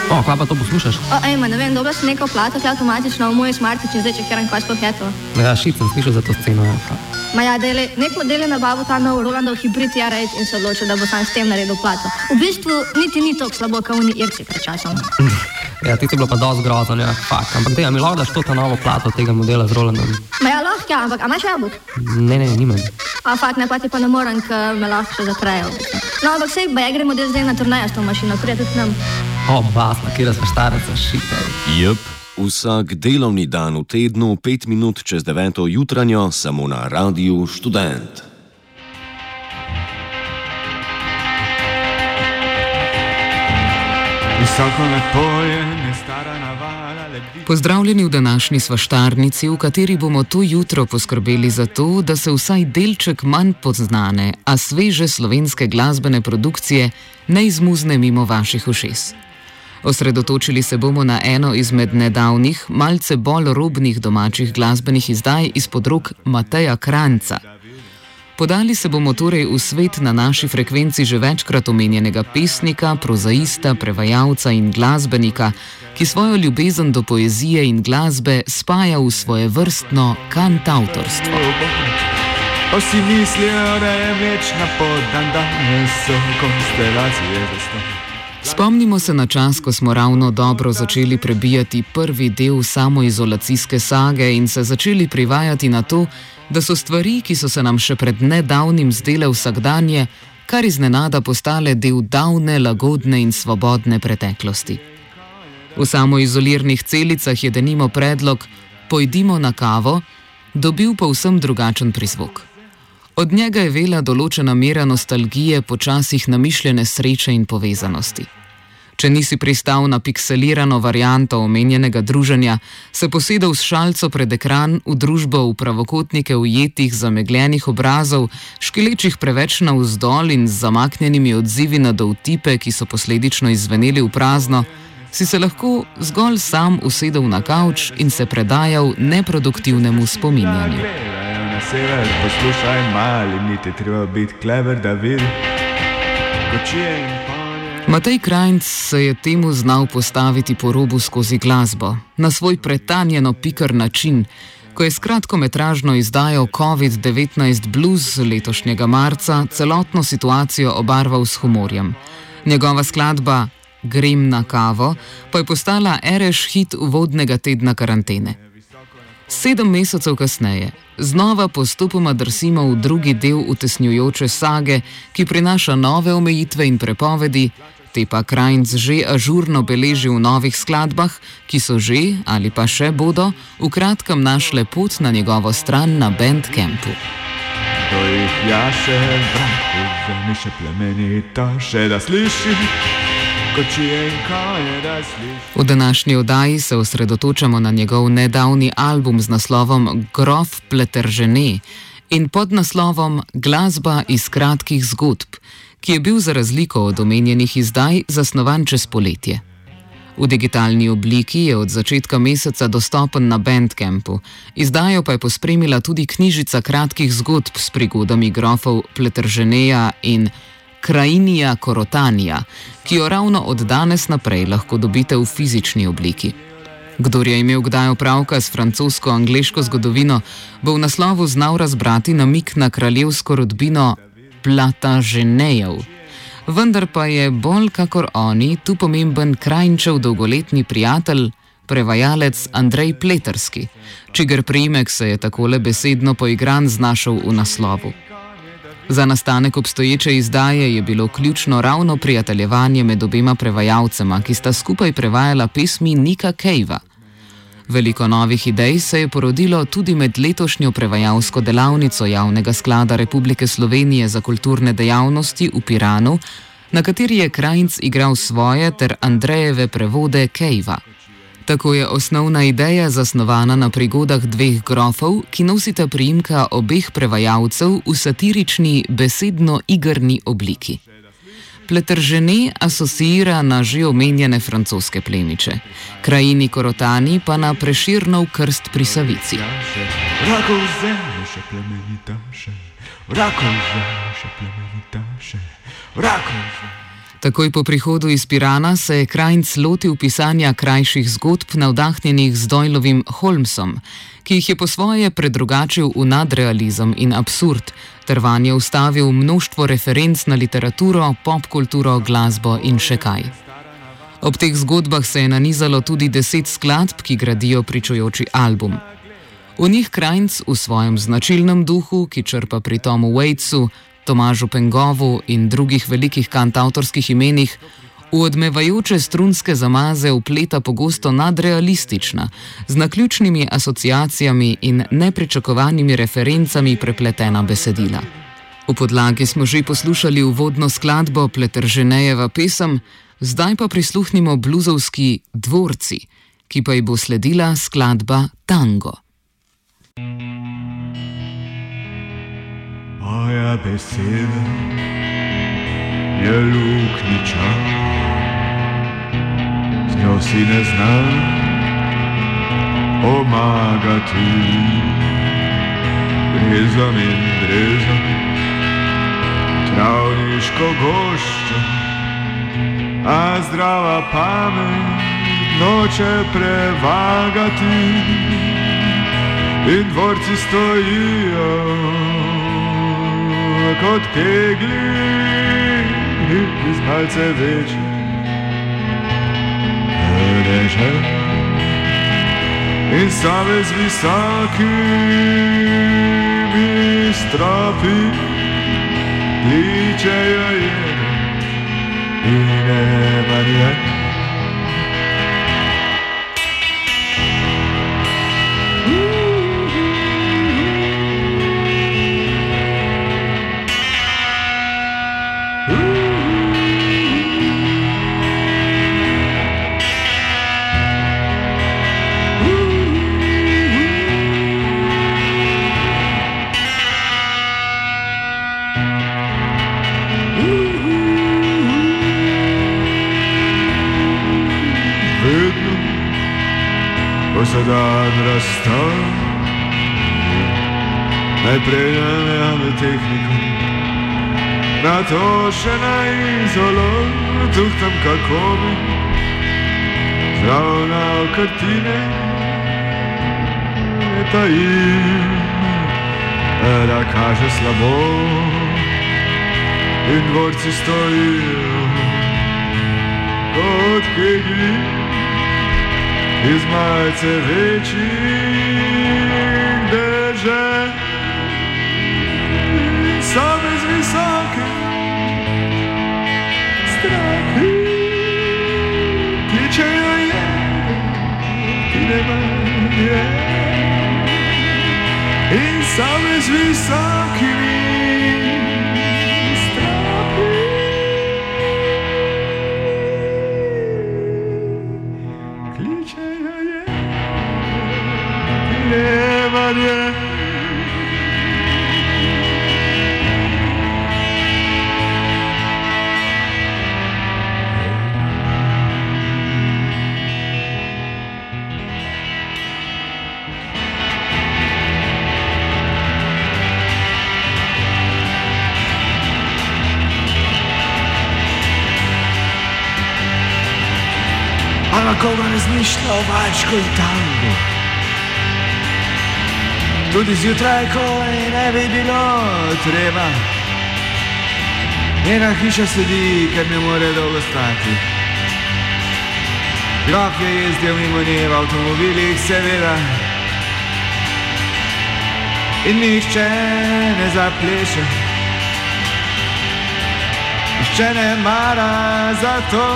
O, kaj pa to poslušaš? Ne vem, dobro si neko plato, ki avtomatično v moj smartič in zdaj čekiram, kaj sploh je to. Ja, šit sem slišal za to sceno. Nek model je nabavil ta nov Rolandov hibrid R8 in se odločil, da bo sam s tem naredil plato. V bistvu niti ni toliko slabo, kot oni irci pred časom. Ja, ti je bilo pa dosti grozno, ja, fakt. Ampak mi lahko daš to ta novo plato tega modela z Rolandom? Lahko, ja, ampak imaš jabolk? Ne, nimam. Fakt, ne, pa ti pa ne morem, ker me lahko še zatrejo. No, ampak sej, gremo model zdaj na turnejo s to mašino, prije tudi nam. Basna, kjera sva štarica, šitaj. Jep, vsak delovni dan v tednu, 5 minut čez 9. jutranjo, samo na Radiu Študent. Pozdravljeni v današnji svaštarnici, v kateri bomo to jutro poskrbeli za to, da se vsaj delček manj poznane, a sveže slovenske glasbene produkcije ne izmuzne mimo vaših ušes. Osredotočili se bomo na eno izmed nedavnih, malce bolj robnih domačih glasbenih izdaj izpod rok Mateja Kranjca. Podali se bomo torej v svet na naši frekvenci že večkrat omenjenega pesnika, prozaista, prevajalca in glasbenika, ki svojo ljubezen do poezije in glasbe spaja v svoje vrstno kantavtorstvo. Si mislijo, da je večna pot, danes so konstelacije zastonj. Spomnimo se na čas, ko smo ravno dobro začeli prebijati prvi del samoizolacijske sage in se začeli privajati na to, da so stvari, ki so se nam še pred nedavnim zdele vsakdanje, kar iznenada postale del davne, lagodne in svobodne preteklosti. V samoizolirnih celicah je denimo predlog "pojdimo na kavo" dobil povsem drugačen prizvok. Od njega je vela določena mera nostalgije po časih namišljene sreče in povezanosti. Če nisi pristal na pikselirano varianto omenjenega druženja, se posedel s šalco pred ekran v družbo v pravokotnike ujetih zamegljenih obrazov, škelečih preveč navzdol in z zamaknjenimi odzivi na dovtipe, ki so posledično izzveneli v prazno, si se lahko zgolj sam usedel na kavč in se predajal neproduktivnemu spominjanju. Poslušaj, mali, niti treba biti klever, da vidi, kočije in panje. Matej Kranjc se je temu znal postaviti po robu skozi glasbo, na svoj pretanjeno pikar način, ko je s kratkometražno izdajo COVID-19 Blues letošnjega marca celotno situacijo obarval s humorjem. Njegova skladba Grem na kavo pa je postala ereš hit uvodnega tedna karantene. 7 mesecev kasneje znova postopoma drsimo v drugi del utesnjujoče sage, ki prinaša nove omejitve in prepovedi, te pa Kranjc že ažurno beleži v novih skladbah, ki so že ali pa še bodo v kratkem našle pot na njegovo stran na Bandcampu. To jih jaše, vrati, zemi še plemenita, še da sliši. V današnji oddaji se osredotočamo na njegov nedavni album z naslovom Grof Pleteržene in pod naslovom Glasba iz kratkih zgodb, ki je bil za razliko od omenjenih izdaj zasnovan čez poletje. V digitalni obliki je od začetka meseca dostopen na Bandcampu, izdajo pa je pospremila tudi knjižica kratkih zgodb s prigodami grofov Pleterženeja in Krajinija Korotanija, ki jo ravno od danes naprej lahko dobite v fizični obliki. Kdor je imel kdaj opravka s francosko-angleško zgodovino, bo v naslovu znal razbrati namik na kraljevsko rodbino Plataženejev. Vendar pa je bolj kakor oni tu pomemben Kranjčev dolgoletni prijatelj, prevajalec Andrej Pleterski, čigar priimek se je takole besedno poigran znašel v naslovu. Za nastanek obstoječe izdaje je bilo ključno ravno prijateljevanje med obema prevajalcema, ki sta skupaj prevajala pesmi Nicka Cavea. Veliko novih idej se je porodilo tudi med letošnjo prevajalsko delavnico Javnega sklada Republike Slovenije za kulturne dejavnosti v Piranu, na kateri je Kranjc igral svoje ter Andrejeve prevode Cavea. Tako je osnovna ideja zasnovana na prigodah dveh grofov, ki nosita priimka obeh prevajalcev v satirični besedno-igrni obliki. Pleteržene asociira na že omenjene francoske plemiče, Krajini Korotani pa na Prešernov krst pri Savici. Takoj po prihodu iz Pirana se je Krajnc lotil pisanja krajših zgodb navdahnjenih z Doylovim Holmesom, ki jih je po svoje predrugačil v nadrealizem in absurd, ter vanje vstavil množstvo referenc na literaturo, popkulturo, glasbo in še kaj. Ob teh zgodbah se je nanizalo tudi 10 skladb, ki gradijo pričujoči album. V njih Krajnc v svojem značilnem duhu, ki črpa pri Tomu Waitsu, Tomažu Pengovu in drugih velikih kantavtorskih imenih, v odmevajoče strunske zamaze vpleta pogosto nadrealistična, z naključnimi asociacijami in nepričakovanimi referencami prepletena besedila. V podlagi smo že poslušali uvodno skladbo Pleterženejeva pesem, zdaj pa prisluhnimo bluzovski Dvorci, ki pa ji bo sledila skladba Tango. Moja beseda je luknjiča, z njo si ne znam pomagati. Rezam in drezam travniško goščo, a zdrava pamet noče prevagati. In dvorci stojijo kot kegli iz malce večjih dežel in sobe z visokimi stropi kličejo jeden in nema njen. Ko se dan razstavi, najprej namjame tehniko, nato še na izolo, tuhtam kako bi zravnal kartine, pa jim, da kaže slabo, in dvorci stojijo kot kegli iz malce večjih dežel, sobe z visoke strahi kličejo jeden, ki nema njen. In sobe z visokimi na koga razmišlja o vačku in tangu. Tudi zjutraj, ko ne bi bilo treba, njena hiša sedi, ker ne more dolgo stati. Grof je jezdil mimo nje v avtomobilih, seveda, in nihče ne zapleše, nihče ne mara za to,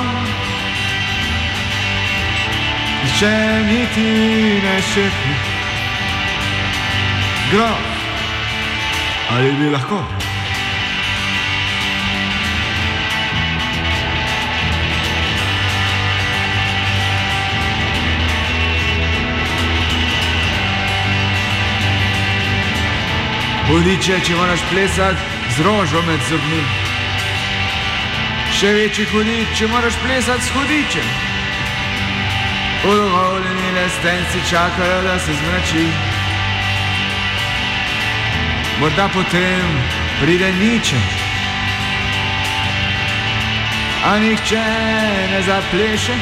nihče niti ne šepi. Grof, ali bi lahko? Hudiče, če moraš plesati z rožo med zobmi. Še večji hudič, če moraš plesati s hudičem. Udovoljeni lestenci čakajo, da se zmrači. Morda potem pride niče. a nihče ne zapleše,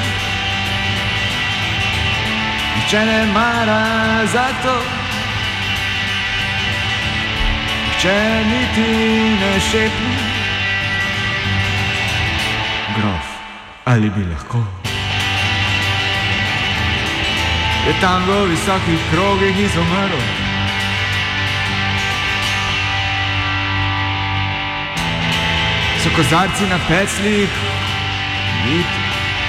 nihče ne mara za to, nihče niti ne šepne. Grof, ali bi lahko? Je tango v visokih krogih izumrl, so kozarci na pecljih biti.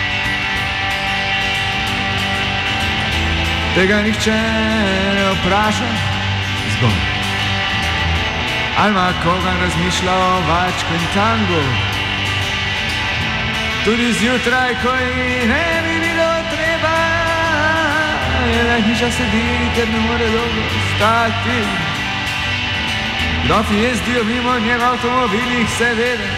Tega nihče ne vpraša zgolj. Ali ima koga razmišlja o vačku in tangu, tudi zjutraj, ko ji ne bi bilo treba, je le hiša sedi, ker ne more dolgo stati. Grofi jezdijo mimo njega v avtomobilih, seveda,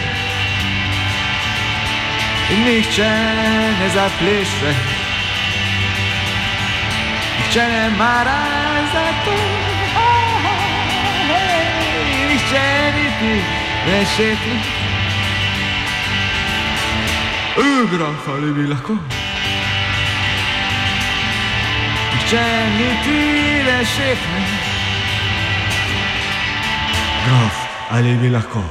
in nihče ne zapleše, nihče ne mara za to, nihče niti ne šepi. Grof, ali bi lahko? Nihče niti ne šepne. Grof, ali bi lahko?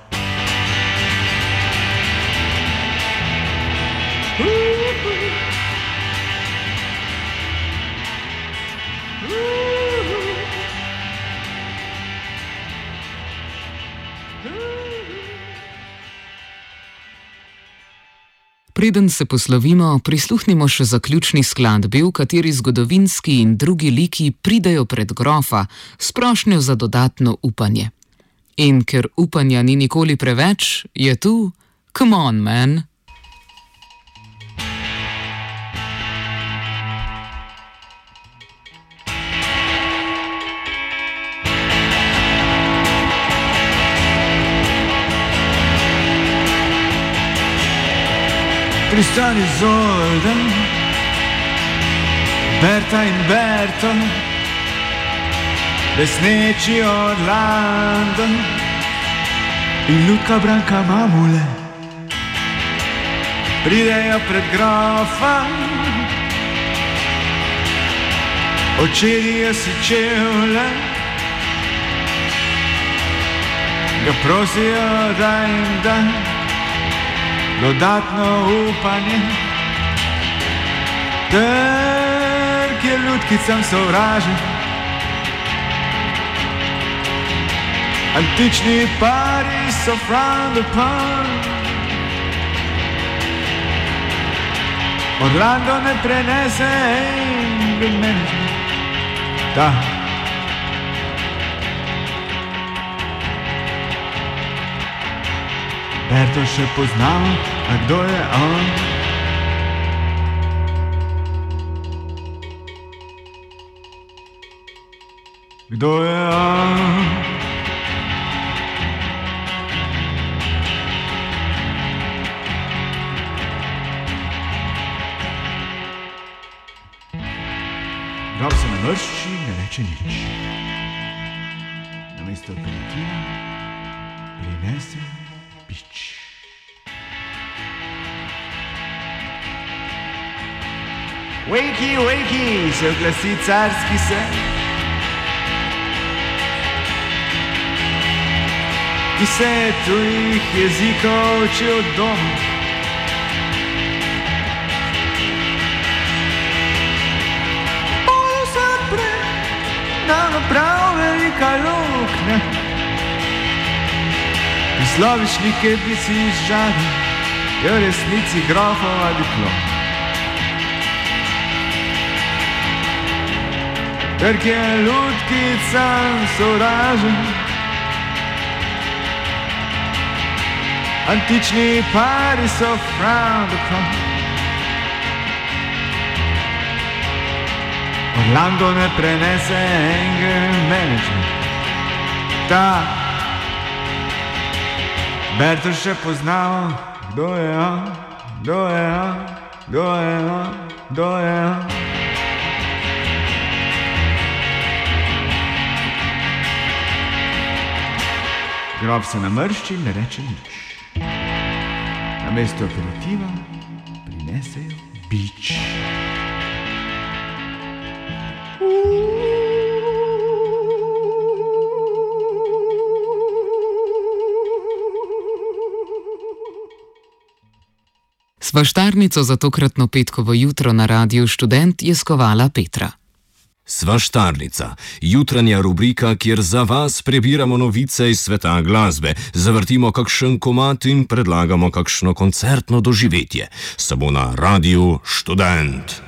Preden se poslovimo, prisluhnimo še zaključni skladbi, v kateri zgodovinski in drugi liki pridejo pred grofa s prošnjo za dodatno upanje. In ker upanja ni nikoli preveč, je tu Come on, man! Tristan in Isolde, Berta in Berto, lesneči od London in Luka Branka mamule pridejo pred grofa, očerijo si čevlje, ga prosijo, da jim da dodatno upanje, trg je ljudkicam sovražen, antični pari so frowned upon, Orlando ne prenese anger management, da. Berto še poznamo, a kdo je on? Kdo je on? Grof se namršči, ne reče nič. Namesto aperitiva prinese pič. Wakey, wakey, se oglasi carski sen, ki se tujih jezikov uči od doma. Polo se odpre, nam prav velika luknja, prisloviš nekaj bi si žadil, je v resnici grofova diploma. Trg je ljudkicam sovražen, antični pari so frowned upon, Orlando ne prenese anger management, da. Berto še poznamo, kdo je on, kdo je on, kdo je on, kdo je on. Grof se namršči, ne reče nič. namesto aperitiva prinesejo bič. Svaštarnico za tokratno petkovo jutro na Radiu Študent je skovala Petra. Svaštarnica, jutranja rubrika, kjer za vas prebiramo novice iz sveta glasbe, zavrtimo kakšen komad in predlagamo kakšno koncertno doživetje. Samo na Radiu Študent.